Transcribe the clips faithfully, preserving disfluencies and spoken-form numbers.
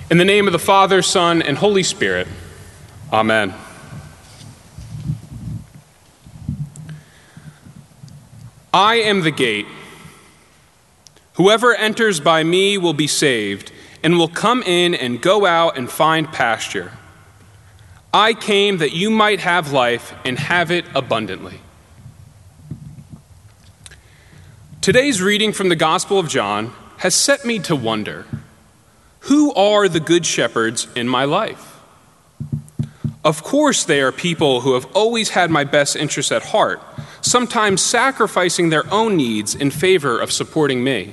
In the name of the Father, Son, and Holy Spirit, amen. I am the gate. Whoever enters by me will be saved, and will come in and go out and find pasture. I came that you might have life and have it abundantly. Today's reading from the Gospel of John has set me to wonder, who are the good shepherds in my life? Of course, they are people who have always had my best interests at heart, sometimes sacrificing their own needs in favor of supporting me.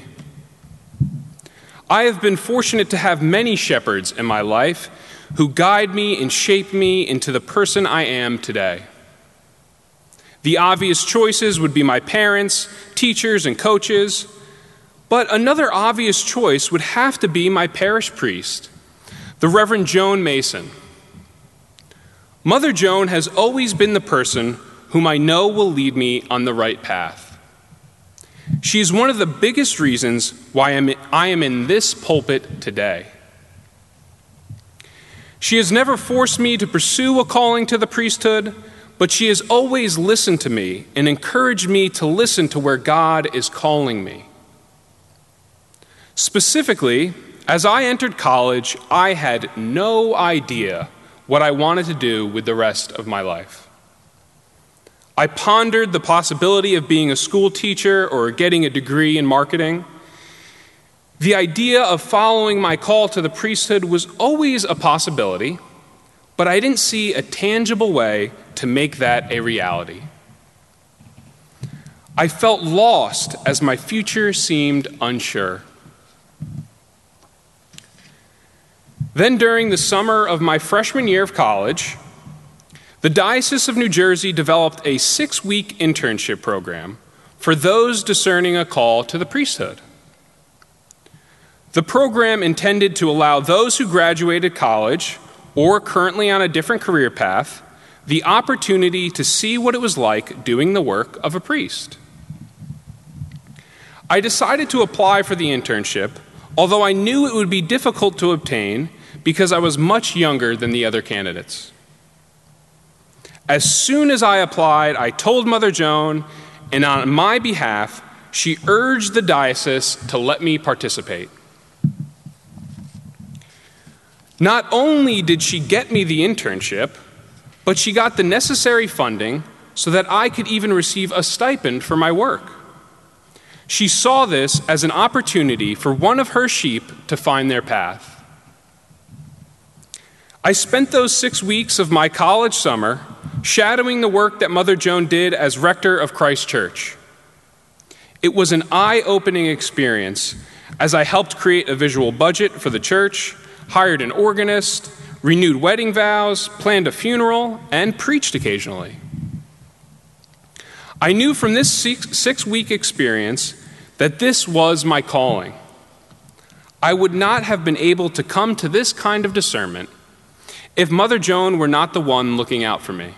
I have been fortunate to have many shepherds in my life who guide me and shape me into the person I am today. The obvious choices would be my parents, teachers, and coaches, but another obvious choice would have to be my parish priest, the Reverend Joan Mason. Mother Joan has always been the person whom I know will lead me on the right path. She is one of the biggest reasons why I am in this pulpit today. She has never forced me to pursue a calling to the priesthood, but she has always listened to me and encouraged me to listen to where God is calling me. Specifically, as I entered college, I had no idea what I wanted to do with the rest of my life. I pondered the possibility of being a school teacher or getting a degree in marketing. The idea of following my call to the priesthood was always a possibility, but I didn't see a tangible way to make that a reality. I felt lost as my future seemed unsure. Then during the summer of my freshman year of college, the Diocese of New Jersey developed a six-week internship program for those discerning a call to the priesthood. The program intended to allow those who graduated college or currently on a different career path the opportunity to see what it was like doing the work of a priest. I decided to apply for the internship, although I knew it would be difficult to obtain because I was much younger than the other candidates. As soon as I applied, I told Mother Joan, and on my behalf, she urged the diocese to let me participate. Not only did she get me the internship, but she got the necessary funding so that I could even receive a stipend for my work. She saw this as an opportunity for one of her sheep to find their path. I spent those six weeks of my college summer shadowing the work that Mother Joan did as rector of Christ Church. It was an eye-opening experience as I helped create a visual budget for the church, hired an organist, renewed wedding vows, planned a funeral, and preached occasionally. I knew from this six-week experience that this was my calling. I would not have been able to come to this kind of discernment if Mother Joan were not the one looking out for me.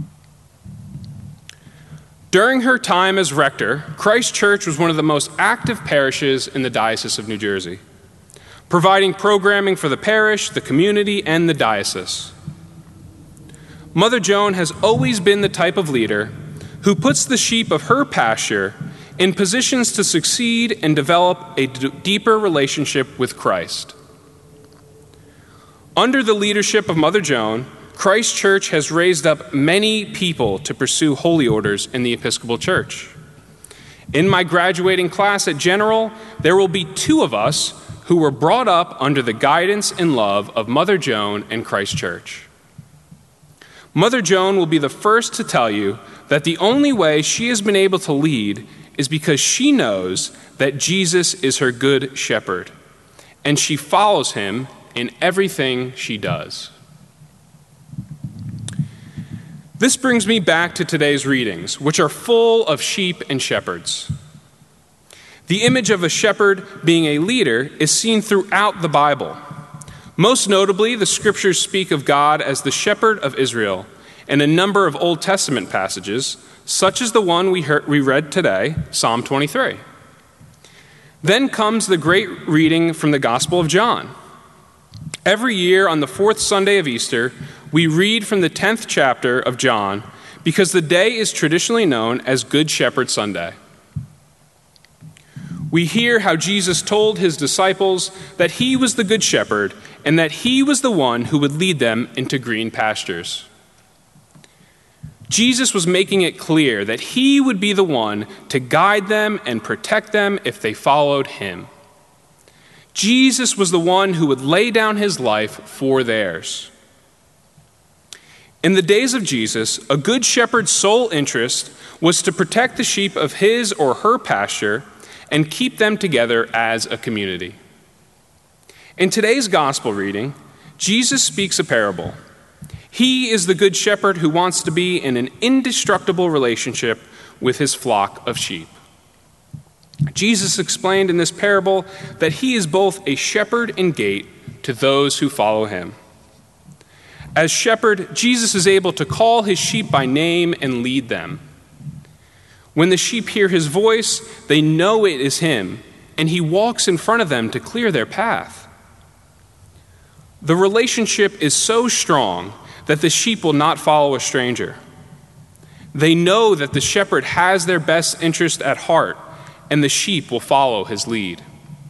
During her time as rector, Christ Church was one of the most active parishes in the Diocese of New Jersey, providing programming for the parish, the community, and the diocese. Mother Joan has always been the type of leader who puts the sheep of her pasture in positions to succeed and develop a d- deeper relationship with Christ. Under the leadership of Mother Joan, Christ Church has raised up many people to pursue holy orders in the Episcopal Church. In my graduating class at General, there will be two of us who were brought up under the guidance and love of Mother Joan and Christ Church. Mother Joan will be the first to tell you that the only way she has been able to lead is because she knows that Jesus is her good shepherd, and she follows him in everything she does. This brings me back to today's readings, which are full of sheep and shepherds. The image of a shepherd being a leader is seen throughout the Bible. Most notably, the scriptures speak of God as the shepherd of Israel, and a number of Old Testament passages, such as the one we heard, we read today, Psalm twenty-three. Then comes the great reading from the Gospel of John. Every year on the fourth Sunday of Easter, we read from the tenth chapter of John because the day is traditionally known as Good Shepherd Sunday. We hear how Jesus told his disciples that he was the Good Shepherd and that he was the one who would lead them into green pastures. Jesus was making it clear that he would be the one to guide them and protect them if they followed him. Jesus was the one who would lay down his life for theirs. In the days of Jesus, a good shepherd's sole interest was to protect the sheep of his or her pasture and keep them together as a community. In today's gospel reading, Jesus speaks a parable. He is the good shepherd who wants to be in an indestructible relationship with his flock of sheep. Jesus explained in this parable that he is both a shepherd and gate to those who follow him. As shepherd, Jesus is able to call his sheep by name and lead them. When the sheep hear his voice, they know it is him, and he walks in front of them to clear their path. The relationship is so strong that the sheep will not follow a stranger. They know that the shepherd has their best interest at heart, and the sheep will follow his lead.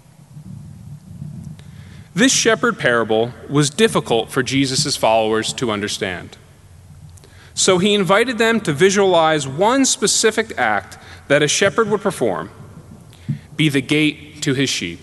This shepherd parable was difficult for Jesus' followers to understand. So he invited them to visualize one specific act that a shepherd would perform, be the gate to his sheep.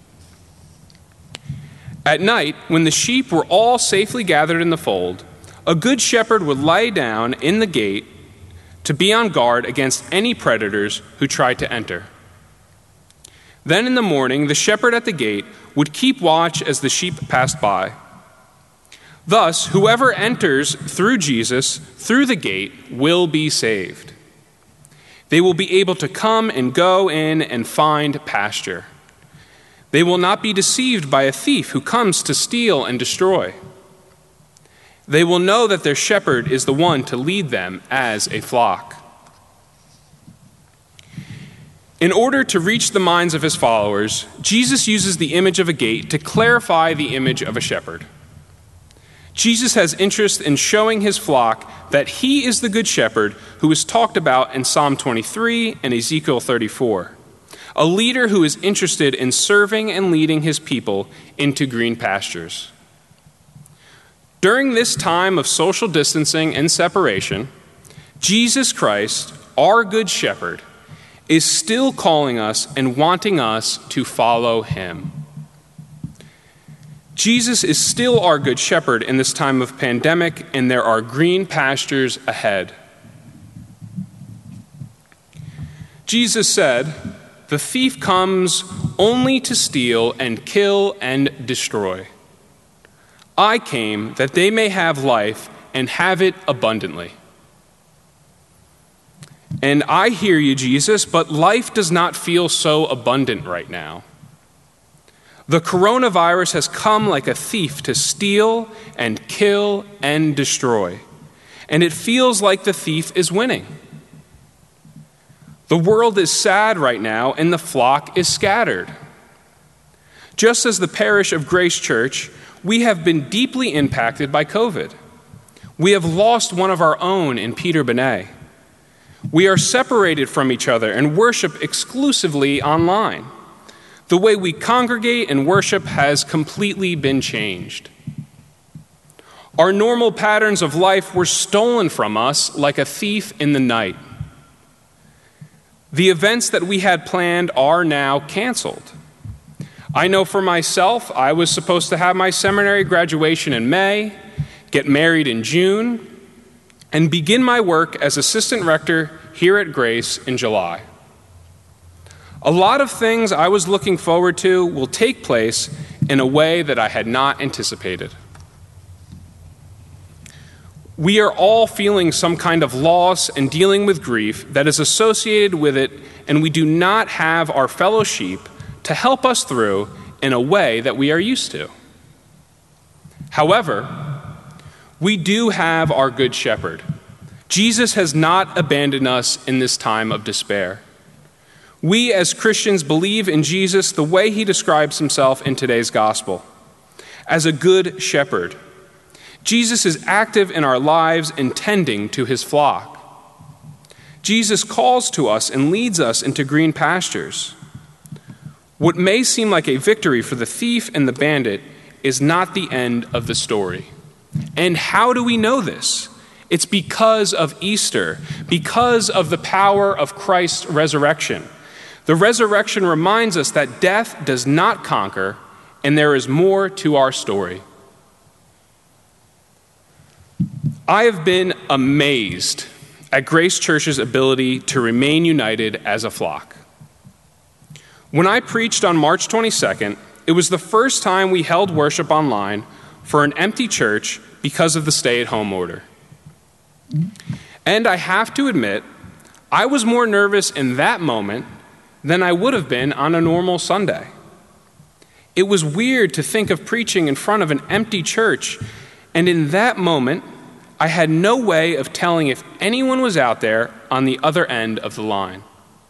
At night, when the sheep were all safely gathered in the fold, a good shepherd would lie down in the gate to be on guard against any predators who tried to enter. Then in the morning, the shepherd at the gate would keep watch as the sheep passed by. Thus, whoever enters through Jesus, through the gate, will be saved. They will be able to come and go in and find pasture. They will not be deceived by a thief who comes to steal and destroy. They will know that their shepherd is the one to lead them as a flock. In order to reach the minds of his followers, Jesus uses the image of a gate to clarify the image of a shepherd. Jesus has interest in showing his flock that he is the good shepherd who is talked about in Psalm twenty-three and Ezekiel thirty-four, a leader who is interested in serving and leading his people into green pastures. During this time of social distancing and separation, Jesus Christ, our good shepherd, is still calling us and wanting us to follow him. Jesus is still our good shepherd in this time of pandemic, and there are green pastures ahead. Jesus said, "The thief comes only to steal and kill and destroy. I came that they may have life and have it abundantly." And I hear you, Jesus, but life does not feel so abundant right now. The coronavirus has come like a thief to steal and kill and destroy, and it feels like the thief is winning. The world is sad right now, and the flock is scattered. Just as the parish of Grace Church, we have been deeply impacted by COVID. We have lost one of our own in Peter Benet. We are separated from each other and worship exclusively online. The way we congregate and worship has completely been changed. Our normal patterns of life were stolen from us like a thief in the night. The events that we had planned are now canceled. I know for myself, I was supposed to have my seminary graduation in May, get married in June, and begin my work as assistant rector here at Grace in July. A lot of things I was looking forward to will take place in a way that I had not anticipated. We are all feeling some kind of loss and dealing with grief that is associated with it, and we do not have our fellow sheep to help us through in a way that we are used to. However, we do have our good shepherd. Jesus has not abandoned us in this time of despair. We as Christians believe in Jesus the way he describes himself in today's gospel. as a good shepherd. Jesus is active in our lives in tending to his flock. Jesus calls to us and leads us into green pastures. What may seem like a victory for the thief and the bandit is not the end of the story. And how do we know this? It's because of Easter, because of the power of Christ's resurrection. The resurrection reminds us that death does not conquer, and there is more to our story. I have been amazed at Grace Church's ability to remain united as a flock. When I preached on March twenty-second, it was the first time we held worship online for an empty church because of the stay-at-home order. And I have to admit, I was more nervous in that moment than I would have been on a normal Sunday. It was weird to think of preaching in front of an empty church, and in that moment, I had no way of telling if anyone was out there on the other end of the line.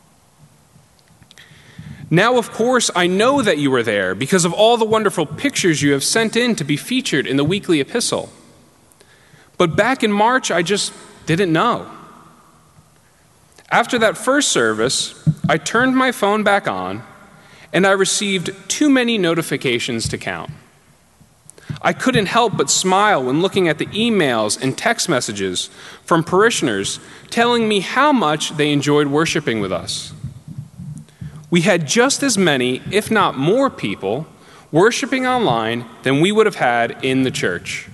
Now, of course, I know that you were there because of all the wonderful pictures you have sent in to be featured in the weekly epistle. But back in March, I just didn't know. After that first service, I turned my phone back on, and I received too many notifications to count. I couldn't help but smile when looking at the emails and text messages from parishioners telling me how much they enjoyed worshiping with us. We had just as many, if not more people, worshiping online than we would have had in the church.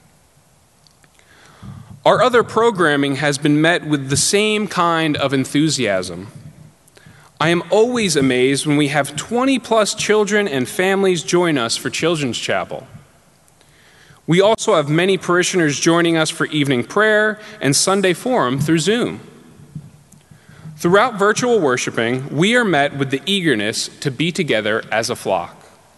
Our other programming has been met with the same kind of enthusiasm. I am always amazed when we have twenty plus children and families join us for Children's Chapel. We also have many parishioners joining us for evening prayer and Sunday forum through Zoom. Throughout virtual worshiping, we are met with the eagerness to be together as a flock.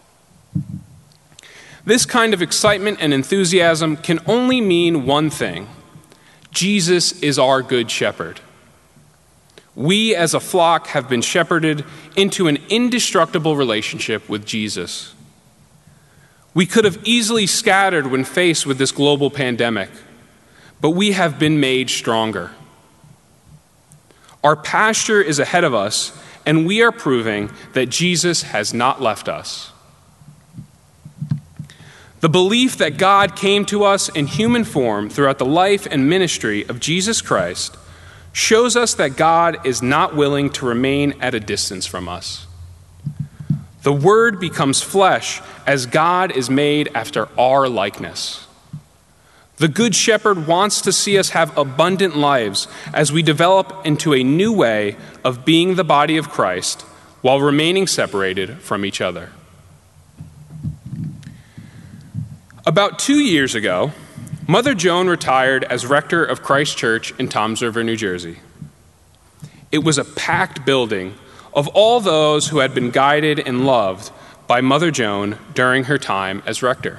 This kind of excitement and enthusiasm can only mean one thing: Jesus is our good shepherd. We as a flock have been shepherded into an indestructible relationship with Jesus. We could have easily scattered when faced with this global pandemic, but we have been made stronger. Our pasture is ahead of us, and we are proving that Jesus has not left us. The belief that God came to us in human form throughout the life and ministry of Jesus Christ shows us that God is not willing to remain at a distance from us. The Word becomes flesh as God is made after our likeness. The Good Shepherd wants to see us have abundant lives as we develop into a new way of being the body of Christ while remaining separated from each other. About two years ago, Mother Joan retired as rector of Christ Church in Toms River, New Jersey. It was a packed building of all those who had been guided and loved by Mother Joan during her time as rector.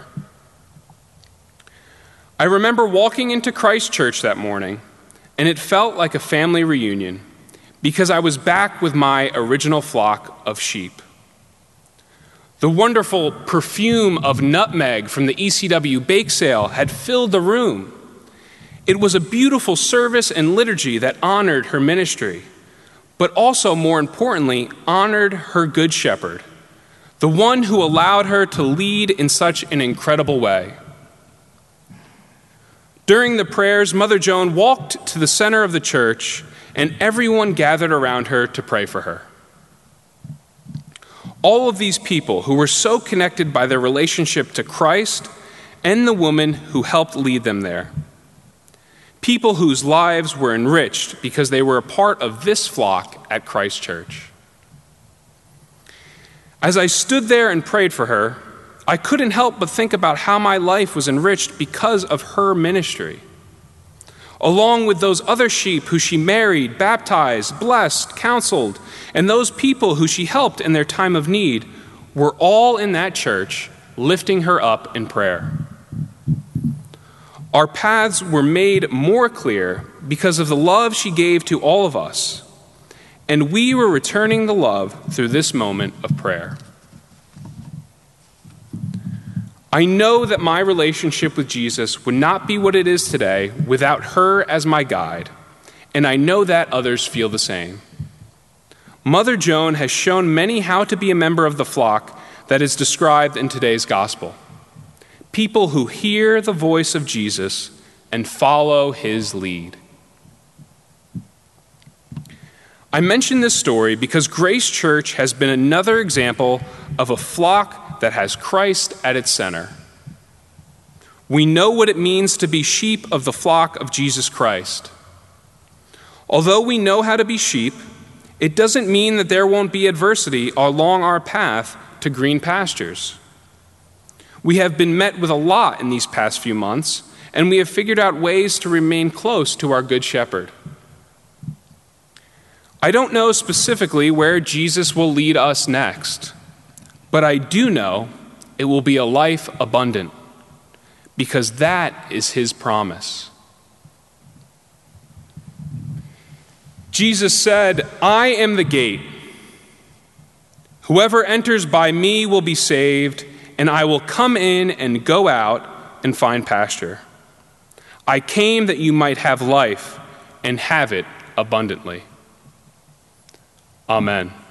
I remember walking into Christ Church that morning, and it felt like a family reunion because I was back with my original flock of sheep. The wonderful perfume of nutmeg from the E C W bake sale had filled the room. It was a beautiful service and liturgy that honored her ministry, but also, more importantly, honored her Good Shepherd, the one who allowed her to lead in such an incredible way. During the prayers, Mother Joan walked to the center of the church, and everyone gathered around her to pray for her. All of these people who were so connected by their relationship to Christ and the woman who helped lead them there. People whose lives were enriched because they were a part of this flock at Christ Church. As I stood there and prayed for her, I couldn't help but think about how my life was enriched because of her ministry. Along with those other sheep who she married, baptized, blessed, counseled, and those people who she helped in their time of need, were all in that church, lifting her up in prayer. Our paths were made more clear because of the love she gave to all of us, and we were returning the love through this moment of prayer. I know that my relationship with Jesus would not be what it is today without her as my guide, and I know that others feel the same. Mother Joan has shown many how to be a member of the flock that is described in today's gospel. People who hear the voice of Jesus and follow his lead. I mention this story because Grace Church has been another example of a flock that has Christ at its center. We know what it means to be sheep of the flock of Jesus Christ. Although we know how to be sheep, it doesn't mean that there won't be adversity along our path to green pastures. We have been met with a lot in these past few months, and we have figured out ways to remain close to our Good Shepherd. I don't know specifically where Jesus will lead us next, but I do know it will be a life abundant, because that is his promise. Jesus said, "I am the gate. Whoever enters by me will be saved, and I will come in and go out and find pasture. I came that you might have life and have it abundantly." Amen.